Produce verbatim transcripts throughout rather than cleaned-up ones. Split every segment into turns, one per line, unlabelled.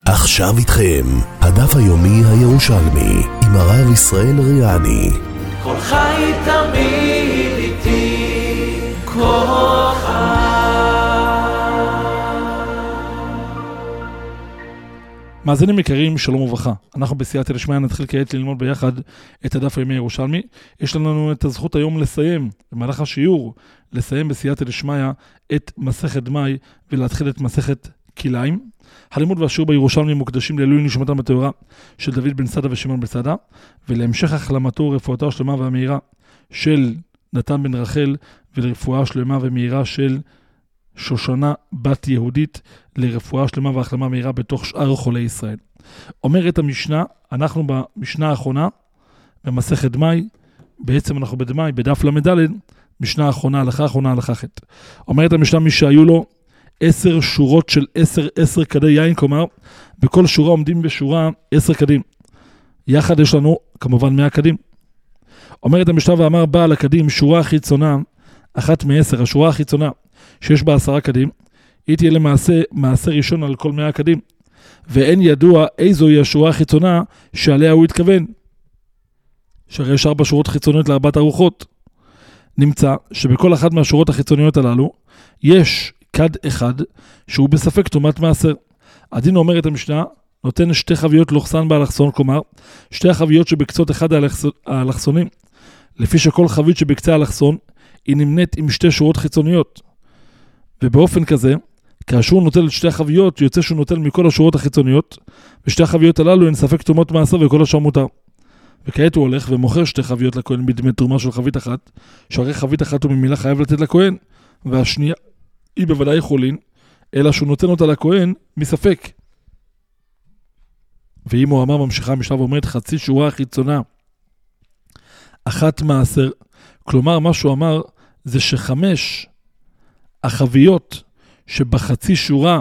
עכשיו איתכם, הדף היומי הירושלמי, עם הרב ישראל ריאני.
כל חי תמיד איתי, כל חי.
מאזינים יקרים, שלום וברכה. אנחנו בסייעתא דשמיא נתחיל כעת ללמוד ביחד את הדף היומי הירושלמי. יש לנו את הזכות היום לסיים, במהלך השיעור, לסיים בסייעתא דשמיא את מסכת דמאי ולהתחיל את מסכת כלאיים. הלימוד והשיעור בירושלמי מוקדשים לעילוי נשמתם הטהורה של דוד בן סדה ושמעון בן סדה, ולהמשך החלמתו ורפואתו השלמה והמהירה של נתן בן רחל, ולרפואה שלמה ומהירה של שושנה בת יהודית, לרפואה שלמה והחלמה מהירה בתוך שאר חולי ישראל. אומרת המשנה, אנחנו במשנה האחרונה, במסכת דמאי, בעצם אנחנו בדמאי, בדף למדלת, משנה האחרונה, הלכה האחרונה, הלכה ח'. אומרת המשנה, מי שהיו לו עשר שורות של עשר, עשר כדי יין, כלומר, בכל שורה עומדים בשורה עשר קדים. יחד יש לנו, כמובן, מאה קדים. אומרת המשנה ואמר בעל הקדים, שורה חיצונה, אחת מעשר, השורה החיצונה, שיש בה עשרה קדים, היא תהיה למעשה מעשה ראשון על כל מאה קדים. ואין ידוע איזוהי השורה החיצונה שעליה הוא התכוון. שהרי יש ארבע שורות חיצוניות לארבעת הרוחות. נמצא שבכל אחת מהשורות החיצוניות הללו, יש כד אחד שהוא בספק תומת מעשר. הדין אומר את המשנה, נותן שתי חביות לוחסן באלכסון, כלומר, שתי החביות שבקצות אחד האלכסונים, לפי שכל חבית שבקצה האלכסון, היא נמנית עם שתי שורות חיצוניות. ובאופן כזה, כאשר הוא נוטל את שתי החביות, יוצא שהוא נוטל מכל השורות החיצוניות, ושתי החביות הללו הן ספק תומות מעשר וכל השאר מותר. וכעת הוא הולך ומוכר שתי חביות לכהן בדמי תרומה של חבית אחת, שהרי חבית אחת הוא ממילא חייב לתת לכהן, והשנייה היא בוודאי חולין, אלא שהוא נותן אותה לכהן מספק. ואם הוא אמר ממשיכה המשנה ואומרת חצי שורה חיצונה, אחת מעשר, כלומר מה שהוא אמר זה שחמש החביות שבחצי שורה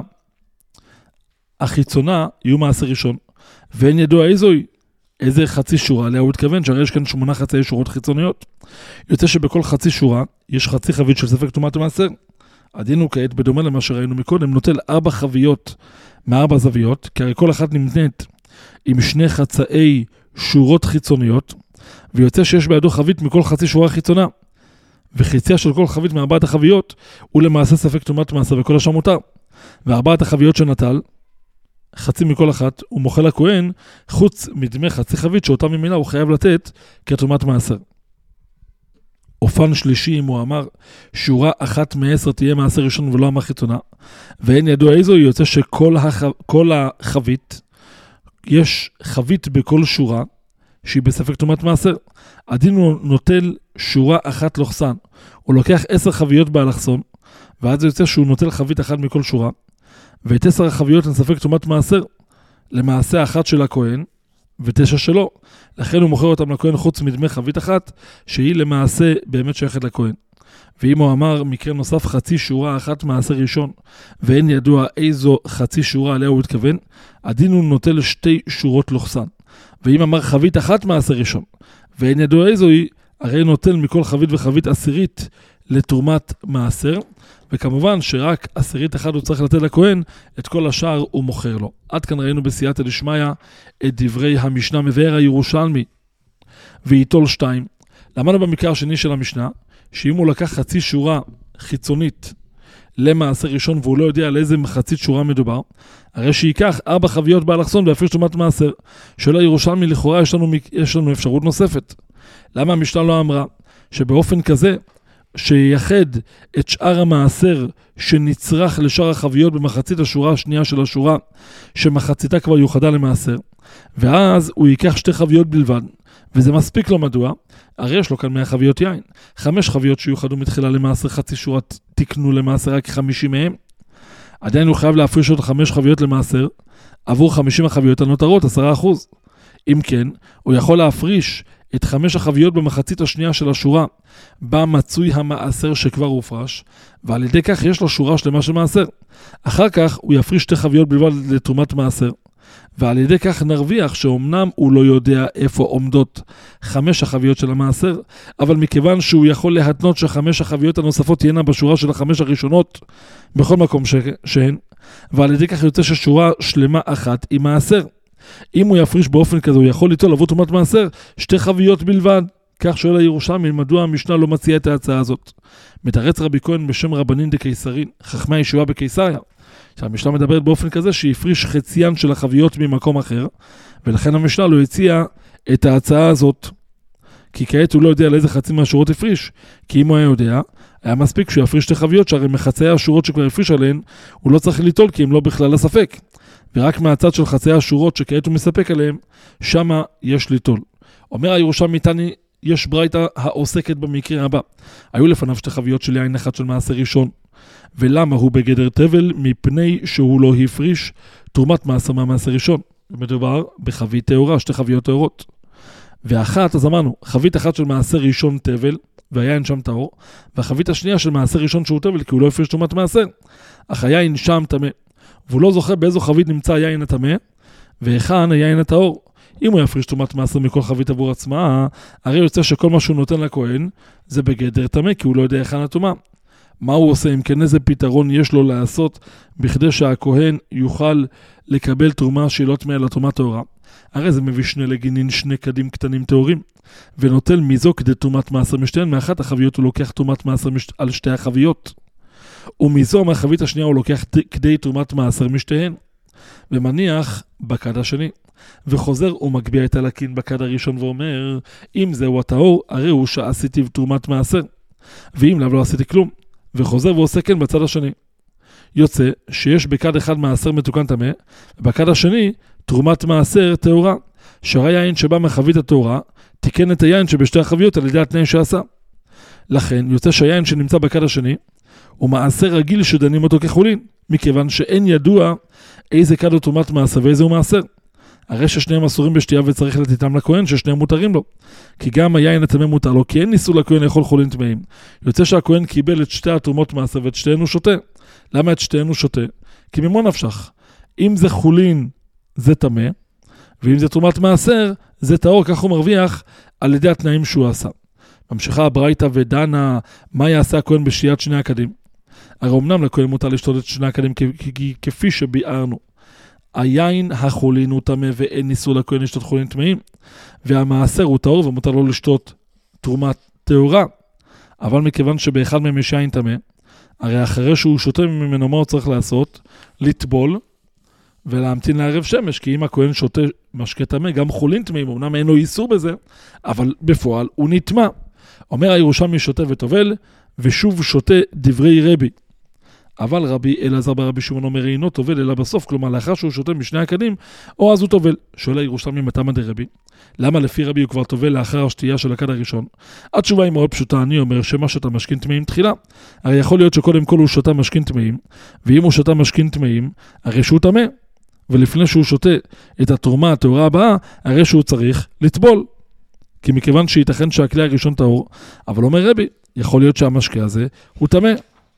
החיצונה יהיו מעשר ראשון, ואין ידוע איזוהי, איזה חצי שורה, עליה הוא התכוון, שהרי יש כאן שמונה חצי שורות חיצוניות. יוצא שבכל חצי שורה יש חצי חבית של ספק תומת מעשר. הדין הוא כעת, בדומה למה שראינו מקודם, נוטל ארבע חביות מארבע זוויות, כי הרי כל אחת נמנית עם שני חצאי שורות חיצוניות, ויוצא שיש בידו חבית מכל חצי שורה חיצונה, וחציה של כל חבית מארבעת החביות הוא למעשה ספק תומת מעשר וכל השאר מותר. וארבעת החביות שנטל, חצי מכל אחת, הוא מוכל לכהן, חוץ מדמי חצי חבית שאותה ממילא הוא חייב לתת כתומת מעשר. אופן שלישי, אם הוא אמר שורה אחת מעשר תהיה מעשר ראשון ולא אמר חיצונה, ואין ידוע איזו, יוצא שכל הח... כל החבית, יש חבית בכל שורה שהיא בספק תומת מעשר. הדין הוא נוטל שורה אחת לוחסן, הוא לוקח עשר חביות באלכסון, ואז זה יוצא שהוא נוטל חבית אחת מכל שורה, ואת עשר החביות הן ספק תומת מעשר, למעשה אחת של הכהן, ותשע שלו. לכן הוא מוכר אותם לכהן חוץ מדמי חבית אחת, שהיא למעשה באמת שייכת לכהן. ואם הוא אמר מקרה נוסף חצי שורה אחת מעשר ראשון, ואין ידוע איזו חצי שורה עליה הוא התכוון, הדין הוא נוטל שתי שורות לוחסן. ואם אמר חבית אחת מעשר ראשון, ואין ידוע איזו היא, הרי נוטל מכל חבית וחבית עשירית לתרומת מעשר, וכמובן שרק עשירית אחד הוא צריך לתת לכהן, את כל השאר הוא מוכר לו. עד כאן ראינו בסייעתא דשמיא את דברי המשנה מבאר הירושלמי, ויטול שתיים. למדנו במקרה השני של המשנה, שאם הוא לקח חצי שורה חיצונית למעשר ראשון, והוא לא יודע על איזה מחצית שורה מדובר, הרי שיקח ארבע חביות באלכסון ויפריש תרומת מעשר. שואל הירושלמי, לכאורה יש לנו, יש לנו אפשרות נוספת. למה המשנה לא אמרה שבאופן כזה, שייחד את שאר המעשר שנצרך לשאר החביות במחצית השורה השנייה של השורה, שמחציתה כבר יוחדה למעשר, ואז הוא ייקח שתי חביות בלבד, וזה מספיק לו. מדוע? הרי יש לו כאן מאה חביות יין, חמש חביות שיוחדו מתחילה למעשר, חצי שורה תקנו למעשר רק חמישים מהם, עדיין הוא חייב להפריש עוד חמש חביות למעשר, עבור חמישים החביות הנותרות, עשרה אחוז. אם כן, הוא יכול להפריש את חמש החביות במחצית השנייה של השורה, בה מצוי המעשר שכבר הופרש, ועל ידי כך יש לו שורה שלמה של מעשר. אחר כך הוא יפריש שתי חביות בלבד לתרומת מעשר, ועל ידי כך נרוויח שאומנם הוא לא יודע איפה עומדות חמש החביות של המעשר, אבל מכיוון שהוא יכול להתנות שחמש החביות הנוספות תהיינה בשורה של החמש הראשונות בכל מקום ש... שהן, ועל ידי כך יוצא ששורה שלמה אחת היא מעשר. אם הוא יפריש באופן כזה, הוא יכול ליטול עבור תרומת מעשר שתי חביות בלבד. כך שואל הירושלמי, מדוע המשנה לא מציעה את ההצעה הזאת? מתרץ רבי כהן בשם רבנין דקיסרין, חכמי הישועה בקיסריה. שהמשנה מדברת באופן כזה שהפריש חציין של החביות ממקום אחר, ולכן המשנה לא הציעה את ההצעה הזאת. כי כעת הוא לא יודע לאיזה חצי מהשורות הפריש, כי אם הוא היה יודע, היה מספיק שהוא יפריש שתי חביות, שהרי מחצאי השורות שכבר הפריש עליהן, הוא לא צריך ליטול כי הם לא בכלל הספק. ורק מהצד של חצאי השורות שכעת הוא מספק עליהם, שמה יש ליטול. אומר הירושלמי תני, יש ברייתא העוסקת במקרה הבא. היו לפניו שתי חביות של יין אחד של מעשר ראשון. ולמה הוא בגדר תבל? מפני שהוא לא הפריש תרומת מעשר מהמעשר ראשון. מדובר בחבית טהורה, שתי חביות טהורות. ואחת, אז אמרנו, חבית אחת של מעשר ראשון תבל, והיין שם טהור, והחבית השנייה של מעשר ראשון שהוא תבל, כי הוא לא הפריש תרומת מעשר. אך היין שם טמא. והוא לא זוכר באיזו חבית נמצא היין הטמא, והיכן היין הטהור. אם הוא יפריש תרומת מעשר מכל חבית עבור עצמה, הרי יוצא שכל מה שהוא נותן לכהן, זה בגדר טמא, כי הוא לא יודע היכן הטומאה. מה הוא עושה? אם כן, איזה פתרון יש לו לעשות, בכדי שהכהן יוכל לקבל תרומה שהיא לא טמאה לתרומה טהורה? הרי זה מביא שני לגינין, שני קדים קטנים טהורים, ונוטל מזו כדי תרומת מעשר משתיהן. מאחת החביות הוא לוקח תרומת מעשר משת... על שתי החביות, ומזו מהחבית השנייה הוא לוקח כדי תרומת מעשר משתיהן, ומניח בקד השני, וחוזר ומגביע את הלקין בקד הראשון ואומר, אם זהו הטהור, הרי הוא שעשיתי תרומת מעשר, ואם לאו לא עשיתי כלום, וחוזר ועושה כן בצד השני. יוצא שיש בקד אחד מעשר מתוקן טמא, ובקד השני תרומת מעשר טהורה, שהרי יין שבא מחבית הטהורה, תיקן את היין שבשתי החביות על ידי התנאים שעשה. לכן יוצא שהיין שנמצא בקד השני, הוא מעשר רגיל שדנים אותו כחולין, מכיוון שאין ידוע איזה קד הוא תרומת מעשר ואיזה הוא מעשר. הרי ששניהם אסורים בשתייה וצריך לתיתם לכהן, ששניהם מותרים לו. כי גם היין הטמא מותר לו, כי אין ניסו לכהן לאכול חולין טמאים. יוצא שהכהן קיבל את שתי התרומות מעשר ואת שתיהן הוא שותה. למה את שתיהן הוא שותה? כי ממו נפשך. אם זה חולין, זה טמא, ואם זה תרומת מעשר, זה טהור, כך הוא מרוויח על ידי התנאים שהוא עשה. ממשיכה הברייתא ודנה, מה יעשה הכהן בשתיית שני הקדים? הרי אמנם לכהן מותר לשתות את שני הקדים כפי שביארנו. היין החולין הוא טמא ואין ניסו לכהן לשתות חולין טמאים, והמעשר הוא טהור ומותר לו לשתות תרומת טהורה. אבל מכיוון שבאחד מהם יש יין טמא, הרי אחרי שהוא שותה ממנו מה הוא צריך לעשות? לטבול ולהמתין לערב שמש, כי אם הכהן שותה משקה טמא, גם חולין טמאים, אמנם אין לו איסור בזה, אבל בפועל הוא נטמא. אומר הירושלמי שותה וטובל, ושוב שותה דברי רבי. אבל רבי אלעזר ברבי שמעון אומר אינו טובל אלא בסוף, כלומר לאחר שהוא שותה משני הקדים, או אז הוא טובל. שואל הירושלמי מתמה דרבי, למה לפי רבי הוא כבר טובל לאחר השתייה של הקד הראשון? התשובה היא מאוד פשוטה, אני אומר שמה שאתה משכין טמאים תחילה. הרי יכול להיות שקודם כל הוא שותה משכין טמאים, ואם הוא שותה משכין טמאים, הרי שהוא טמא, ולפני שהוא שותה את התרומה הטהורה הבאה, הרי שהוא צריך לטבול. כי מכיוון שייתכן שהכלי הראשון טהור, אבל אומר רבי, יכול להיות שהמשקה הזה הוא טמא.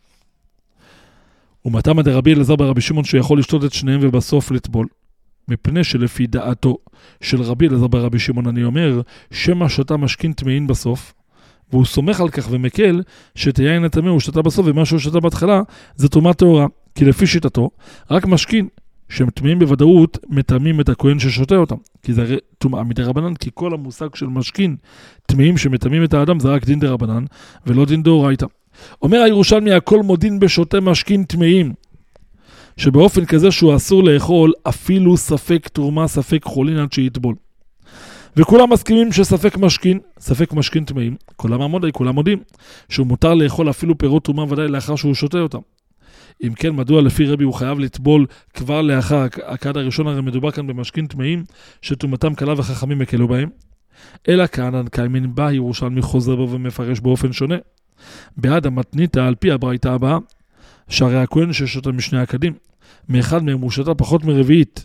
ומתמה דרבי אלעזר ברבי שמעון שיכול לשתות את שניהם ובסוף לטבול, מפני שלפי דעתו של רבי אלעזר ברבי שמעון אני אומר שמה שתה משכין טמאים בסוף, והוא סומך על כך ומקל שאת היין הטמא הוא שתה בסוף ומה שהוא שתה בהתחלה זה תרומה טהורה, כי לפי שיטתו רק משכין שהם טמאים בוודאות מטמאים את הכהן ששותה אותם, כי זה טומאה מדרבנן, כי כל המושג של משכין טמאים שמטמאים את האדם זה רק דין דרבנן ולא דין דאורייתא. אומר הירושלמי הכל מודין בשותה משכין טמאים, שבאופן כזה שהוא אסור לאכול אפילו ספק תרומה ספק חולין עד שיטבול. וכולם מסכימים שספק משכין, ספק משכין טמאים, כולם עמודי, כולם מודים שהוא מותר לאכול אפילו פירות תרומה ודאי לאחר שהוא שותה אותם. אם כן, מדוע לפי רבי הוא חייב לטבול כבר לאחר הקד הראשון? הרי מדובר כאן במשכין טמאים שטומאתם קלה וחכמים מקלו בהם. אלא כאן קיימין בה ירושלמי חוזר בו ומפרש באופן שונה. בעד המתניתא על פי הברייתא הבאה, שהרי הכהן ששותה משני הקדים, מאחד מהם הוא שותה פחות מרביעית.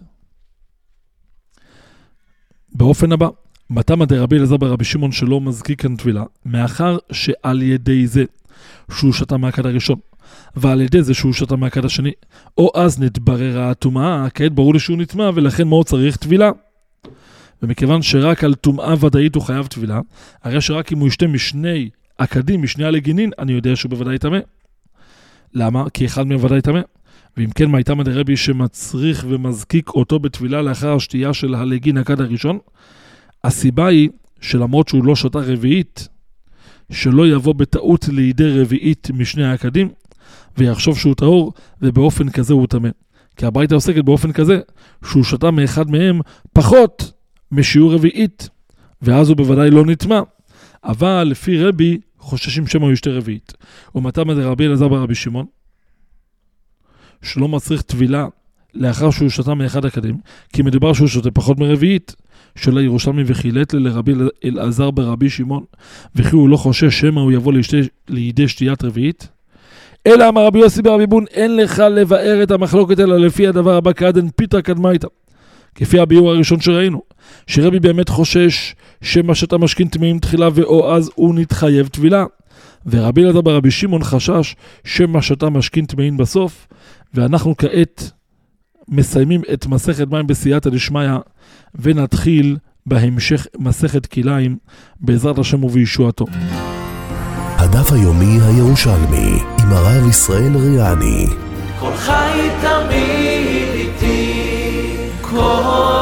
באופן הבא, מתמה דרבי אלעזר ברבי שמעון שלא מזכיר כאן טבילה, מאחר שעל ידי זה שהוא שותה מהקד הראשון, ועל ידי זה שהוא שותה מהקד השני, או אז נתבררה הטומאה, כעת ברור לי שהוא נטמא, ולכן מה הוא צריך טבילה? ומכיוון שרק על טומאה ודאית הוא חייב טבילה, הרי שרק אם הוא ישתה משני הקדים, משני הלגינין, אני יודע שהוא בוודאי טמא. למה? כי אחד מהם ודאי טמא. ואם כן, מה הייתה מדרבי שמצריך ומזקיק אותו בתפילה לאחר השתייה של הלגין הכד הראשון? הסיבה היא שלמרות שהוא לא שתה רביעית, שלא יבוא בטעות לידי רביעית משני הכדים, ויחשוב שהוא טהור, ובאופן כזה הוא טמא. כי הברייתא עוסקת באופן כזה, שהוא שתה מאחד מהם פחות משיעור רביעית, ואז הוא בוודאי לא נטמא. אבל לפי רבי, חוששים שמא הוא ישתה רביעית. ומתי מדרבי אלעזר ברבי שמעון? שלא מצריך טבילה לאחר שהוא שתה מאחד הכדים, כי מדובר שהוא שותה פחות מרביעית, של הירושלמי וחילט לרבי אלעזר ברבי שמעון, וכי הוא לא חושש שמא הוא יבוא לישתי, לידי שתיית רביעית. אלא אמר רבי יוסי ברבי בון, אין לך לבאר את המחלוקת אלא לפי הדבר הבא כעדן פיתרא קדמייתא. כפי הביאור הראשון שראינו, שרבי באמת חושש שמא שתה משכין טמאים תחילה ואו אז הוא נתחייב טבילה. ורבי אלעזר ברבי שמעון חשש שמא שתה משכין טמאים בסוף, ואנחנו כעת מסיימים את מסכת מים בסייעתא דשמיא, ונתחיל בהמשך מסכת כליים בעזרת השם ובישועתו.
הדף היומי הירושלמי עם הרב ישראל ריאני.
כל חי תמיד איתי, כל